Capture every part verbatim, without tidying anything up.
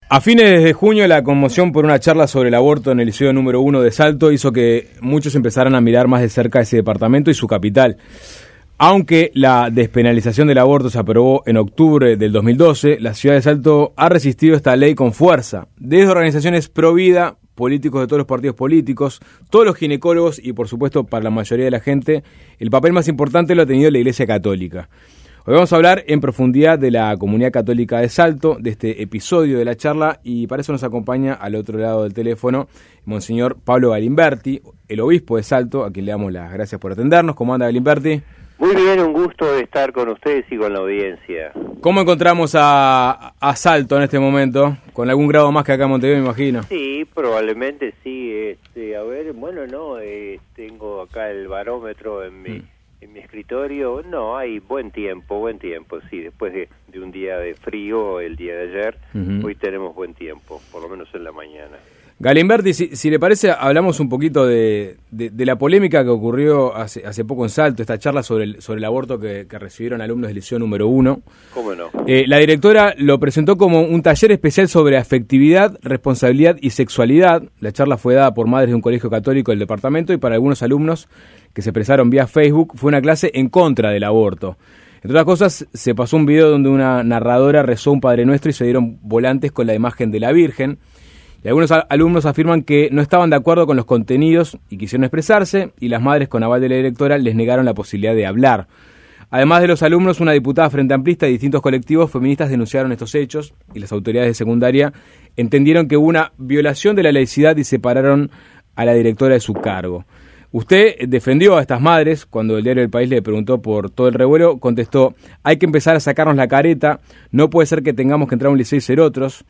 A fines de junio, la conmoción por una charla sobre el aborto en el liceo número uno de Salto hizo que muchos empezaran a mirar más de cerca ese departamento y su capital. Aunque la despenalización del aborto se aprobó en octubre del dos mil doce, la ciudad de Salto ha resistido esta ley con fuerza. Desde organizaciones pro vida, políticos de todos los partidos políticos, todos los ginecólogos y, por supuesto, para la mayoría de la gente, el papel más importante lo ha tenido la Iglesia Católica. Hoy vamos a hablar en profundidad de la comunidad católica de Salto, de este episodio de la charla, y para eso nos acompaña al otro lado del teléfono Monseñor Pablo Galimberti, el obispo de Salto, a quien le damos las gracias por atendernos. ¿Cómo anda, Galimberti? Muy bien, un gusto de estar con ustedes y con la audiencia. ¿Cómo encontramos a, a Salto en este momento? ¿Con algún grado más que acá en Montevideo, me imagino? Sí, probablemente sí. Este, a ver, bueno, no, eh, tengo acá el barómetro en mi... Mm. En mi escritorio, no, hay buen tiempo, buen tiempo, sí, después de, de un día de frío, el día de ayer, uh-huh. Hoy tenemos buen tiempo, por lo menos en la mañana. Galimberti, si, si le parece, hablamos un poquito de, de, de la polémica que ocurrió hace, hace poco en Salto, esta charla sobre el, sobre el aborto que, que recibieron alumnos del liceo número uno. ¿Cómo no? Eh, la directora lo presentó como un taller especial sobre afectividad, responsabilidad y sexualidad. La charla fue dada por madres de un colegio católico del departamento y para algunos alumnos que se expresaron vía Facebook, fue una clase en contra del aborto. Entre otras cosas, se pasó un video donde una narradora rezó un Padre Nuestro y se dieron volantes con la imagen de la Virgen. Y algunos a- alumnos afirman que no estaban de acuerdo con los contenidos y quisieron expresarse, y las madres, con aval de la directora, les negaron la posibilidad de hablar. Además de los alumnos, una diputada frente amplista y distintos colectivos feministas denunciaron estos hechos, y las autoridades de secundaria entendieron que hubo una violación de la laicidad y separaron a la directora de su cargo. Usted defendió a estas madres cuando el diario El País le preguntó por todo el revuelo, contestó: hay que empezar a sacarnos la careta, no puede ser que tengamos que entrar a un liceo y ser otros,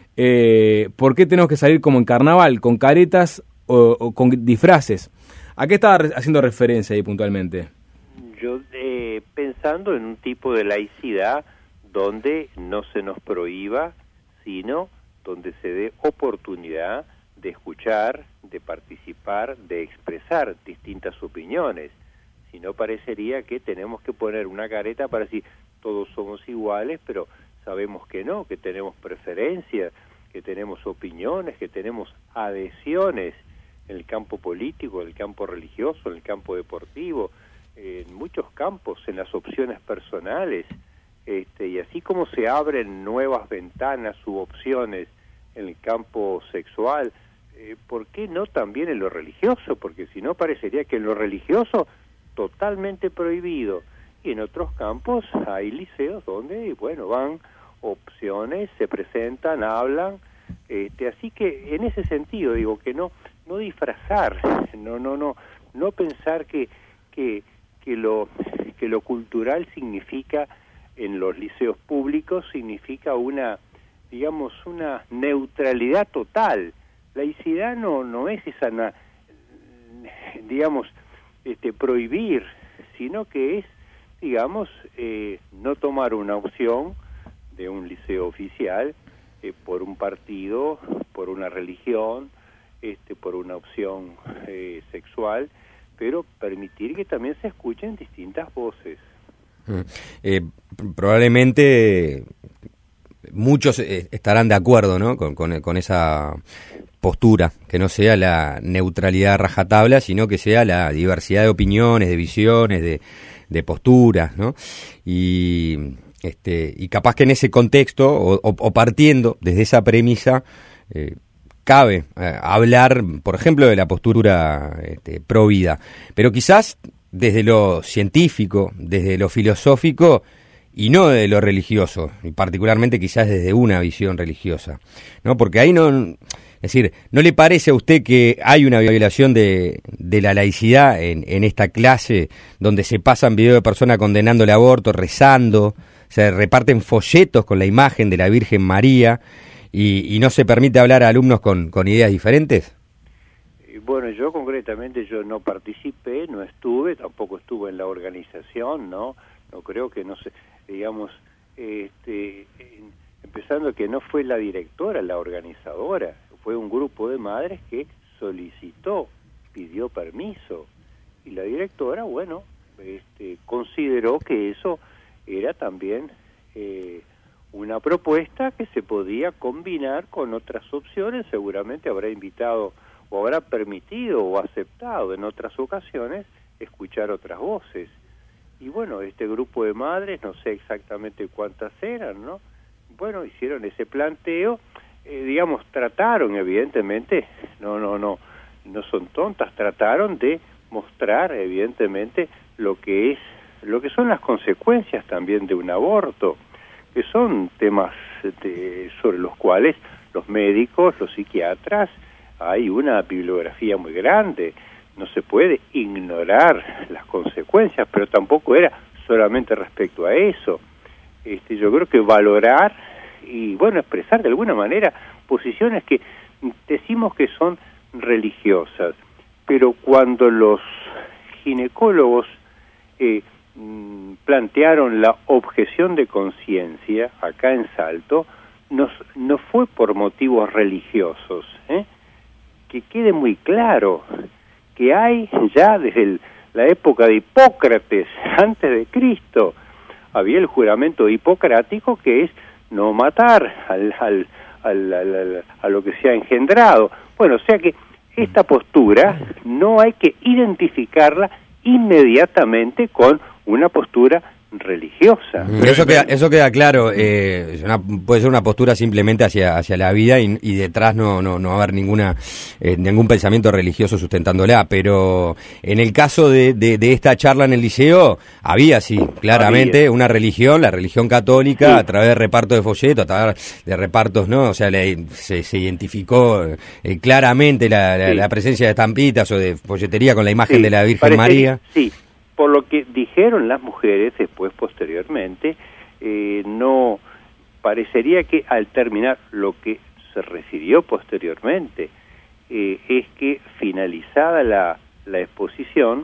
eh, ¿por qué tenemos que salir como en carnaval, con caretas o, o con disfraces? ¿A qué estaba re- haciendo referencia ahí puntualmente? Yo eh, pensando en un tipo de laicidad donde no se nos prohíba, sino donde se dé oportunidad de escuchar, de participar, de expresar distintas opiniones. Si no, parecería que tenemos que poner una careta para decir todos somos iguales, pero sabemos que no, que tenemos preferencias, que tenemos opiniones, que tenemos adhesiones en el campo político, en el campo religioso, en el campo deportivo, en muchos campos, en las opciones personales, este, y así como se abren nuevas ventanas u opciones en el campo sexual, Eh, ¿por qué no también en lo religioso? Porque si no, parecería que en lo religioso totalmente prohibido, y en otros campos hay liceos donde, bueno, van opciones, se presentan, hablan, este, así que en ese sentido digo que no no disfrazar, no no no no pensar que que que lo que lo cultural significa en los liceos públicos significa una, digamos, una neutralidad total. Laicidad no no es esa, na, digamos, este, prohibir, sino que es, digamos, eh, no tomar una opción de un liceo oficial eh, por un partido, por una religión, este, por una opción eh, sexual, pero permitir que también se escuchen distintas voces. Eh, probablemente muchos eh, estarán de acuerdo, ¿no? Con, con, con esa postura, que no sea la neutralidad rajatabla, sino que sea la diversidad de opiniones, de visiones, de, de posturas, ¿no? Y, este, y capaz que en ese contexto, o, o, o partiendo desde esa premisa, eh, cabe eh, hablar, por ejemplo, de la postura este, pro vida, pero quizás desde lo científico, desde lo filosófico, y no de lo religioso, y particularmente quizás desde una visión religiosa, ¿no? Porque ahí no, es decir, ¿no le parece a usted que hay una violación de, de la laicidad en, en esta clase, donde se pasan videos de personas condenando el aborto, rezando, se reparten folletos con la imagen de la Virgen María, y, y no se permite hablar a alumnos con, con ideas diferentes? Bueno, yo concretamente yo no participé, no estuve, tampoco estuve en la organización, ¿no? No creo que no sé, digamos, este, empezando que no fue la directora la organizadora, fue un grupo de madres que solicitó, pidió permiso, y la directora, bueno, este, consideró que eso era también eh, una propuesta que se podía combinar con otras opciones, seguramente habrá invitado o habrá permitido o aceptado en otras ocasiones escuchar otras voces. Y bueno, este grupo de madres, no sé exactamente cuántas eran, ¿no? Bueno, hicieron ese planteo, eh, digamos, trataron, evidentemente, no, no, no, no son tontas, trataron de mostrar, evidentemente, lo que es, lo que son las consecuencias también de un aborto, que son temas de, sobre los cuales los médicos, los psiquiatras, hay una bibliografía muy grande, no se puede ignorar las consecuencias, pero tampoco era solamente respecto a eso. Este, yo creo que valorar y, bueno, expresar de alguna manera posiciones que decimos que son religiosas, pero cuando los ginecólogos eh, plantearon la objeción de conciencia acá en Salto, nos, no fue por motivos religiosos, ¿eh? Que quede muy claro que hay ya desde el, la época de Hipócrates, antes de Cristo, había el juramento hipocrático que es no matar al, al, al, al, al, a lo que se ha engendrado. Bueno, o sea que esta postura no hay que identificarla inmediatamente con una postura religiosa. Eso queda, eso queda claro, eh, una, puede ser una postura simplemente hacia hacia la vida y, y detrás no no no va a haber ninguna eh, ningún pensamiento religioso sustentándola, pero en el caso de, de, de esta charla en el liceo había sí, claramente había una religión, la religión católica, sí, a través de reparto de folletos, a través de repartos, ¿no? O sea, le, se, se identificó eh, claramente la, la, sí, la presencia de estampitas o de folletería con la imagen sí, de la Virgen parece, María. Sí. Por lo que dijeron las mujeres después, posteriormente, eh, no parecería que al terminar lo que se refirió posteriormente, eh, es que finalizada la, la exposición,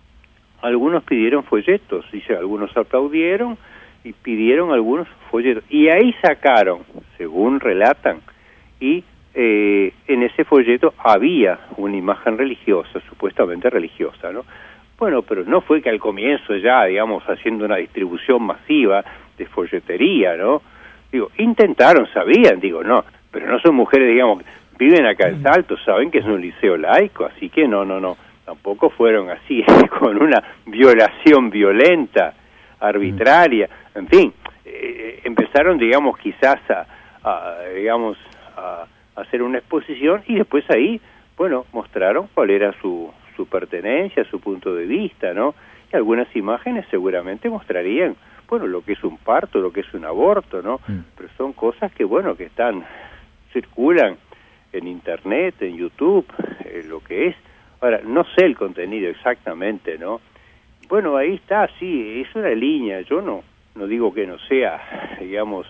algunos pidieron folletos, y algunos aplaudieron y pidieron algunos folletos. Y ahí sacaron, según relatan, y eh, en ese folleto había una imagen religiosa, supuestamente religiosa, ¿no? Bueno, pero no fue que al comienzo ya, digamos, haciendo una distribución masiva de folletería, ¿no? Digo, intentaron, sabían, digo, no, pero no son mujeres, digamos, viven acá en Salto, saben que es un liceo laico, así que no, no, no, tampoco fueron así, con una violación violenta, arbitraria, en fin, eh, empezaron, digamos, quizás a, a digamos, a, a hacer una exposición y después ahí, bueno, mostraron cuál era su... su pertenencia, su punto de vista, ¿no? Y algunas imágenes seguramente mostrarían, bueno, lo que es un parto, lo que es un aborto, ¿no? Mm. Pero son cosas que, bueno, que están, circulan en Internet, en YouTube, eh, lo que es. Ahora, no sé el contenido exactamente, ¿no? Bueno, ahí está, sí, es una línea. Yo no, no digo que no sea, digamos,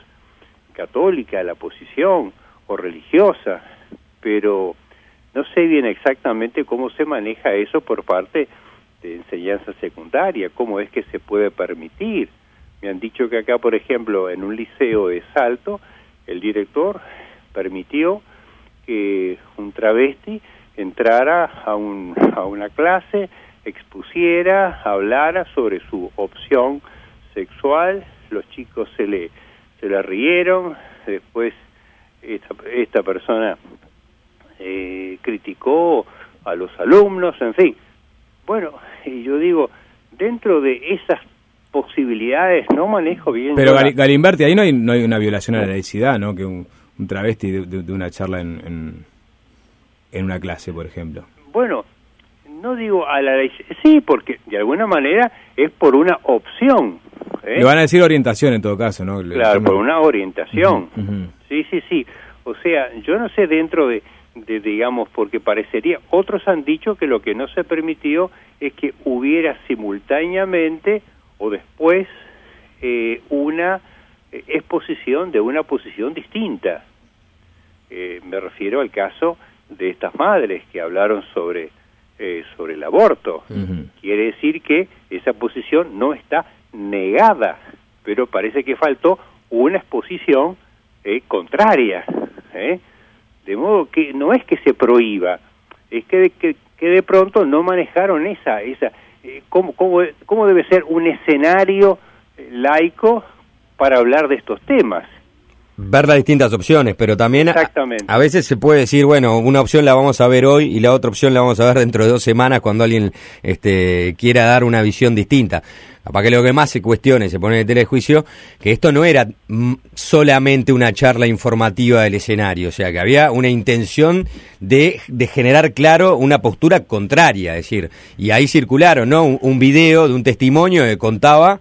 católica la posición o religiosa, pero no sé bien exactamente cómo se maneja eso por parte de enseñanza secundaria, cómo es que se puede permitir. Me han dicho que acá, por ejemplo, en un liceo de Salto, el director permitió que un travesti entrara a, un, a una clase, expusiera, hablara sobre su opción sexual, los chicos se le, se le rieron, después esta, esta persona Eh, criticó a los alumnos, en fin. Bueno, y yo digo, dentro de esas posibilidades no manejo bien... Pero Gal Galimberti, ahí no hay, no hay una violación a la laicidad, ¿no? Que un, un travesti de, de, de una charla en, en, en una clase, por ejemplo. Bueno, no digo a la laicidad, sí, porque de alguna manera es por una opción. ¿eh? Le van a decir orientación en todo caso, ¿no? Claro, por una orientación. Uh-huh, uh-huh. Sí, sí, sí. O sea, yo no sé dentro de... De, digamos, porque parecería, otros han dicho que lo que no se permitió es que hubiera simultáneamente o después eh, una eh, exposición de una posición distinta. Eh, me refiero al caso de estas madres que hablaron sobre, eh, sobre el aborto. Uh-huh. Quiere decir que esa posición no está negada, pero parece que faltó una exposición eh, contraria, ¿eh? De modo que no es que se prohíba, es que de, que, que de pronto no manejaron esa, esa eh, cómo, cómo, cómo debe ser un escenario laico para hablar de estos temas. ver las distintas opciones, pero también a, a veces se puede decir, bueno, una opción la vamos a ver hoy y la otra opción la vamos a ver dentro de dos semanas cuando alguien este, quiera dar una visión distinta. Capaz que lo que más se cuestione y se pone en tela de juicio, que esto no era mm, solamente una charla informativa del escenario, o sea, que había una intención de, de generar claro una postura contraria, es decir, y ahí circularon, ¿no? Un, un video de un testimonio que contaba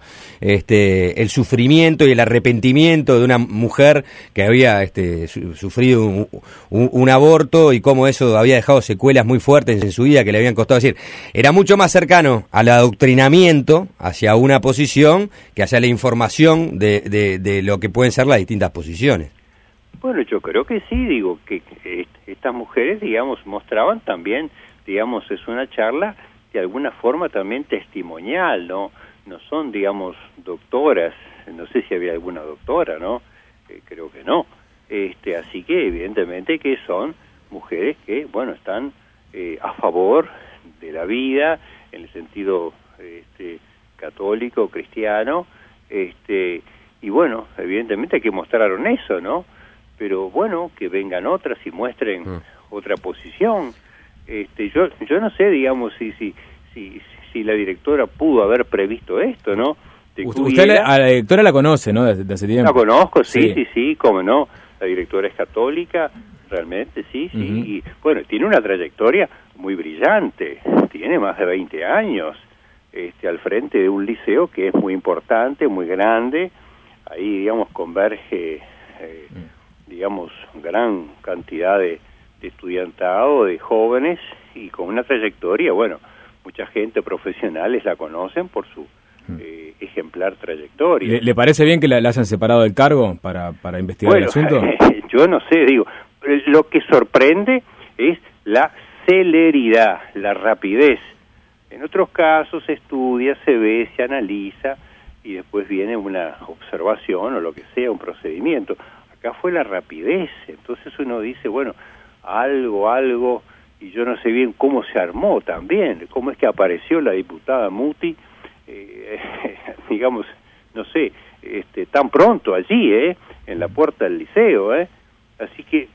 este, el sufrimiento y el arrepentimiento de una mujer que había este, su, sufrido un, un, un aborto y cómo eso había dejado secuelas muy fuertes en su vida que le habían costado. Es decir, era mucho más cercano al adoctrinamiento hacia una posición que hacia la información de, de, de lo que pueden ser las distintas posiciones. Bueno, yo creo que sí, digo, que estas mujeres, digamos, mostraban también, digamos, es una charla de alguna forma también testimonial, ¿no? No son, digamos, doctoras, no sé si había alguna doctora, ¿no? Eh, creo que no. Este, así que evidentemente que son mujeres que, bueno, están eh, a favor de la vida, en el sentido este, católico, cristiano, este, y bueno, evidentemente que mostraron eso, ¿no? Pero bueno, que vengan otras y muestren mm. otra posición. Este, yo, yo no sé, digamos, si, si, si, si la directora pudo haber previsto esto, ¿no? De usted usted la, a la directora la conoce, ¿no? Desde, desde hace tiempo. La conozco, sí, sí, sí, sí, cómo no. La directora es católica, realmente, sí, sí. Uh-huh. Y bueno, tiene una trayectoria muy brillante, tiene más de veinte años. Este, al frente de un liceo que es muy importante, muy grande, ahí, digamos, converge, eh, mm. digamos, gran cantidad de, de estudiantado, de jóvenes, y con una trayectoria, bueno, mucha gente profesionales la conocen por su mm. eh, ejemplar trayectoria. ¿Le, ¿Le parece bien que la, la hayan separado del cargo para, para investigar bueno, el asunto? Yo no sé, digo, lo que sorprende es la celeridad, la rapidez. En otros casos se estudia, se ve, se analiza y después viene una observación o lo que sea, un procedimiento. Acá fue la rapidez, entonces uno dice, bueno, algo, algo, y yo no sé bien cómo se armó también, cómo es que apareció la diputada Muti, eh, digamos, no sé, este, tan pronto allí, eh, en la puerta del liceo, eh. Así que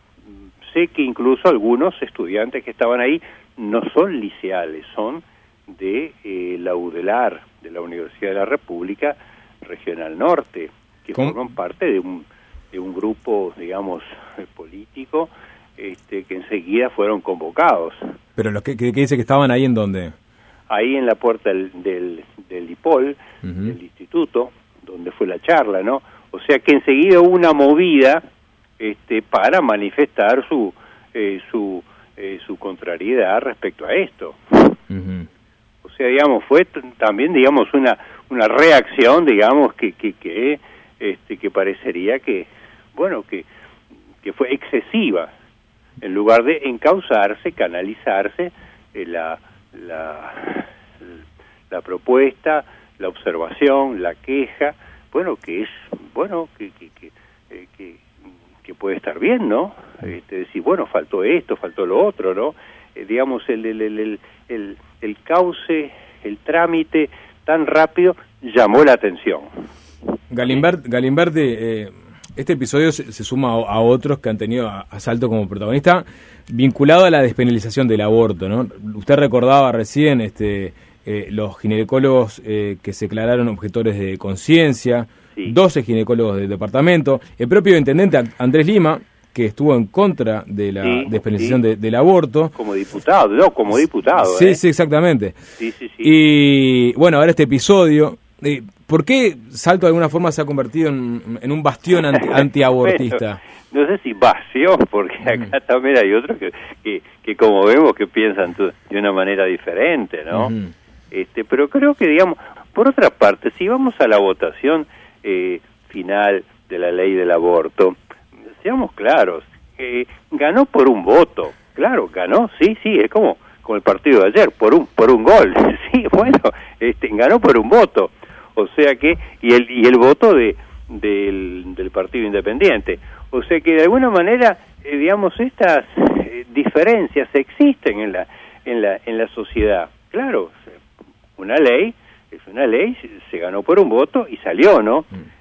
sé que incluso algunos estudiantes que estaban ahí no son liceales, son de eh, la U D E L A R, de la Universidad de la República Regional Norte, que ¿Cómo? forman parte de un de un grupo, digamos, político, este, que enseguida fueron convocados. Pero los que, que, que dice que estaban ahí, ¿en dónde? Ahí en la puerta del del, del I P O L, uh-huh. del instituto, donde fue la charla, ¿no? O sea que enseguida hubo una movida este, para manifestar su eh, su Eh, su contrariedad respecto a esto. Uh-huh. O sea, digamos, fue t- también, digamos, una una reacción, digamos, que que que este que parecería que, bueno, que que fue excesiva, en lugar de encauzarse, canalizarse eh, la la la propuesta, la observación, la queja, bueno, que es, bueno, que que que, eh, que que puede estar bien, ¿no? Este, decir, bueno, faltó esto, faltó lo otro, ¿no? Eh, digamos, el, el, el, el, el cauce, el trámite tan rápido llamó la atención. Galimbert, Galimberti, eh, este episodio se, se suma a, a otros que han tenido a, a Salto como protagonista, vinculado a la despenalización del aborto, ¿no? Usted recordaba recién este, eh, los ginecólogos eh, que se declararon objetores de conciencia, sí. doce ginecólogos del departamento, el propio intendente Andrés Lima, que estuvo en contra de la sí, despenalización sí. de, del aborto. Como diputado, no, como diputado. Sí, ¿eh? sí, exactamente. Sí, sí, sí. Y bueno, ahora este episodio, eh, ¿por qué Salto de alguna forma se ha convertido en, en un bastión anti, antiabortista? Bueno, no sé si bastión, porque acá uh-huh. también hay otros que, que, que como vemos que piensan tu, de una manera diferente, ¿no? Uh-huh. Este, pero creo que, digamos, por otra parte, si vamos a la votación eh, final de la ley del aborto, seamos claros, eh, ganó por un voto, claro, ganó, sí, sí, es como, como el partido de ayer, por un por un gol, sí, bueno, este, ganó por un voto, o sea que, y el y el voto de del, del Partido Independiente, o sea que de alguna manera, eh, digamos, estas eh, diferencias existen en la en la en la sociedad, claro, una ley, es una ley, se ganó por un voto y salió, ¿no? Mm.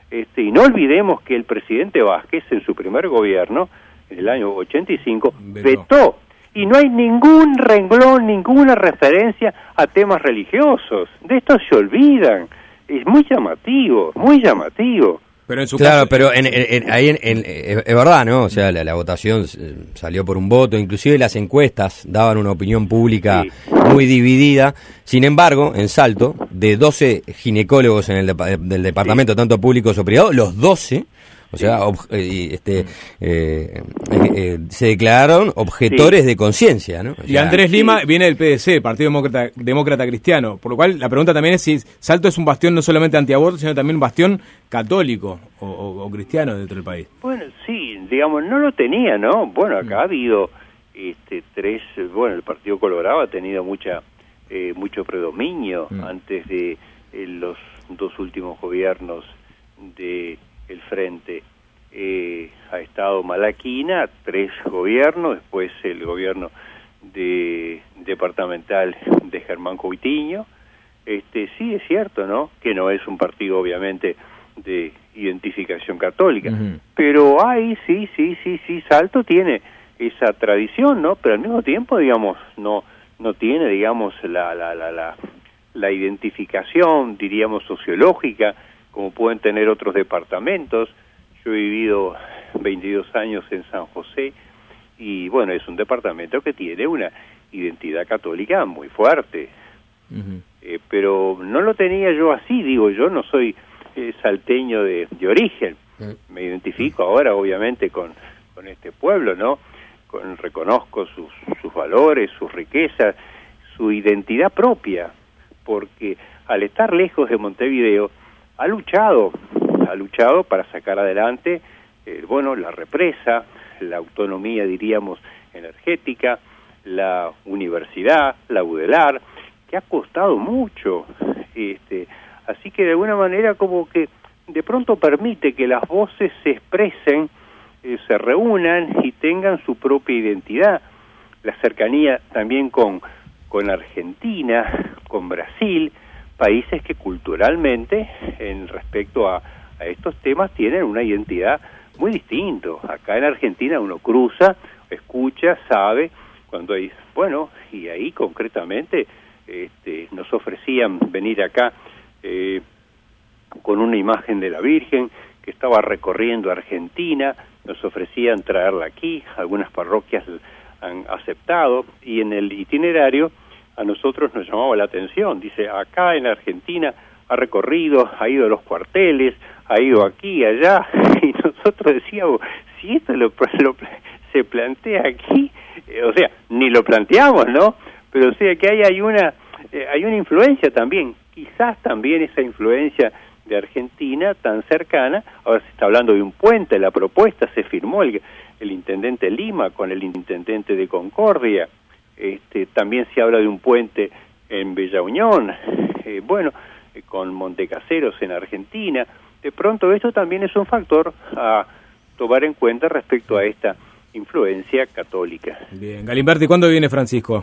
Este, y no olvidemos que el presidente Vázquez, en su primer gobierno, en el año ochenta y cinco, vetó. vetó. Y no hay ningún renglón, ninguna referencia a temas religiosos. De esto se olvidan. Es muy llamativo, muy llamativo. Pero en su claro, caso... pero en, en, en, ahí en, en, es verdad, ¿no? O sea, la, la votación salió por un voto, inclusive las encuestas daban una opinión pública sí. muy dividida. Sin embargo, en Salto, de doce ginecólogos en el de, del departamento, sí. tanto públicos o privados, los doce... O sea, ob, eh, este, eh, eh, eh, se declararon objetores sí. de conciencia, ¿no? O sea, y Andrés Lima sí. viene del P D C, Partido Demócrata, Demócrata Cristiano, por lo cual la pregunta también es si Salto es un bastión no solamente antiaborto, sino también un bastión católico o, o, o cristiano dentro del país. Bueno, sí, digamos, no lo tenía, ¿no? Bueno, acá mm. ha habido este, tres, bueno, el Partido Colorado ha tenido mucha eh, mucho predominio mm. antes de eh, los dos últimos gobiernos de... el Frente. Eh, ha estado Malaquina, tres gobiernos, después el gobierno de departamental de Germán Coitiño. Este, sí es cierto, ¿no? Que no es un partido obviamente de identificación católica, uh-huh. pero hay, sí, sí, sí, sí, Salto tiene esa tradición, ¿no? Pero al mismo tiempo, digamos, no no tiene, digamos, la la la la, la identificación, diríamos, sociológica como pueden tener otros departamentos. Yo he vivido veintidós años en San José y bueno, es un departamento que tiene una identidad católica muy fuerte. Uh-huh. Eh, pero no lo tenía yo así, digo, yo no soy eh, salteño de, de origen. Uh-huh. Me identifico ahora obviamente con, con este pueblo, ¿no? Con, reconozco sus, sus valores, sus riquezas, su identidad propia, porque al estar lejos de Montevideo, ha luchado, ha luchado para sacar adelante, eh, bueno, la represa, la autonomía, diríamos, energética, la universidad, la UDELAR, que ha costado mucho, este, así que de alguna manera como que de pronto permite que las voces se expresen, eh, se reúnan y tengan su propia identidad. La cercanía también con, con Argentina, con Brasil, países que culturalmente, en respecto a, a estos temas, tienen una identidad muy distinta. Acá en Argentina uno cruza, escucha, sabe, cuando hay, bueno, y ahí concretamente este, nos ofrecían venir acá eh, con una imagen de la Virgen que estaba recorriendo Argentina, nos ofrecían traerla aquí, algunas parroquias han aceptado, y en el itinerario a nosotros nos llamaba la atención, dice, acá en Argentina ha recorrido, ha ido a los cuarteles, ha ido aquí, allá, y nosotros decíamos, si esto lo, lo, se plantea aquí, eh, o sea, ni lo planteamos, ¿no? Pero o sea que hay, hay una eh, hay una influencia también, quizás también esa influencia de Argentina tan cercana, ahora se está hablando de un puente, la propuesta se firmó el, el intendente Lima con el intendente de Concordia, este, también se habla de un puente en Bella Unión, eh, bueno, eh, con Montecaseros en Argentina. De pronto esto también es un factor a tomar en cuenta respecto a esta influencia católica. Bien, Galimberti, ¿cuándo viene Francisco?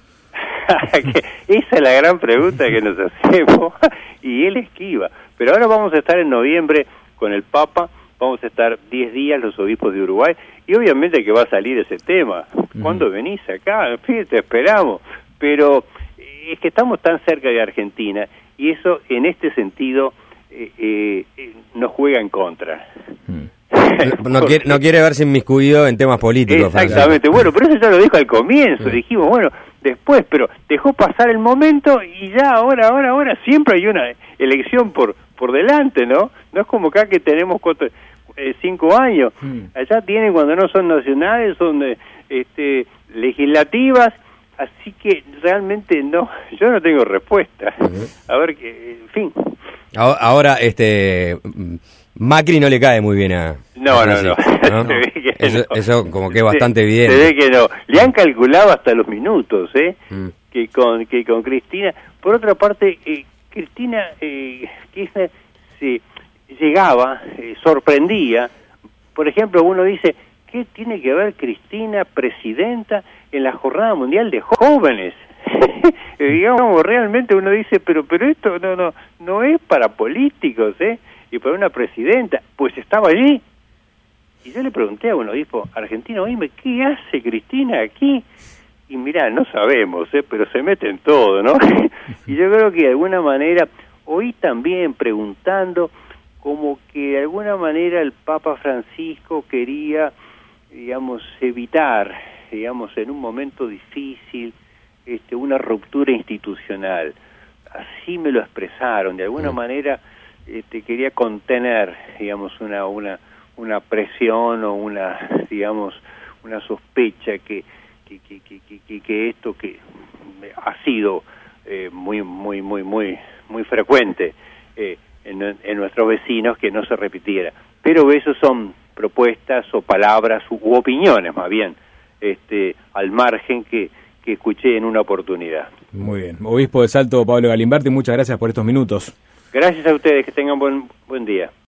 Esa es la gran pregunta que nos hacemos y él esquiva. Pero ahora vamos a estar en noviembre con el Papa, vamos a estar diez días los obispos de Uruguay y obviamente que va a salir ese tema. ¿Cuándo uh-huh. venís acá? En fin, te esperamos. Pero es que estamos tan cerca de Argentina y eso en este sentido eh, eh, nos juega en contra. Uh-huh. No quiere, no quiere verse inmiscuido en temas políticos. Exactamente, bueno, pero eso ya lo dijo al comienzo, sí. Dijimos, bueno, después, pero dejó pasar el momento y ya ahora, ahora, ahora, siempre hay una elección por por delante, ¿no? No es como acá que tenemos cuatro, eh, cinco años, mm. allá tienen cuando no son nacionales, son eh, este, legislativas, así que realmente no, yo no tengo respuesta. Uh-huh. A ver, que, en fin. Ahora, este... Macri no le cae muy bien a... No, a no, no. ¿no? Se ve que eso, no. Eso como que es bastante se, evidente. Se ve que no. Le han calculado hasta los minutos, ¿eh? Mm. Que con que con Cristina... Por otra parte, eh, Cristina eh, Kirchner se llegaba, eh, sorprendía. Por ejemplo, uno dice, ¿qué tiene que ver Cristina, presidenta, en la Jornada Mundial de Jóvenes? Digamos, realmente uno dice, pero pero esto no no no es para políticos, ¿eh? Y y para una presidenta, pues estaba allí. Y yo le pregunté a un obispo argentino, oíme, ¿qué hace Cristina aquí? Y mirá, no sabemos, ¿eh? Pero se mete en todo, ¿no? Y yo creo que de alguna manera, oí también preguntando como que de alguna manera el Papa Francisco quería, digamos, evitar, digamos, en un momento difícil, este, una ruptura institucional. Así me lo expresaron, de alguna mm. manera este, quería contener, digamos, una, una, una presión o una, digamos, una sospecha que Que, que, que, que, que esto que ha sido eh, muy muy muy muy muy frecuente eh, en, en nuestros vecinos, que no se repitiera. Pero eso son propuestas o palabras u opiniones más bien, este, al margen que, que escuché en una oportunidad. Muy bien. Obispo de Salto, Pablo Galimberti, muchas gracias por estos minutos. Gracias a ustedes, que tengan buen buen día.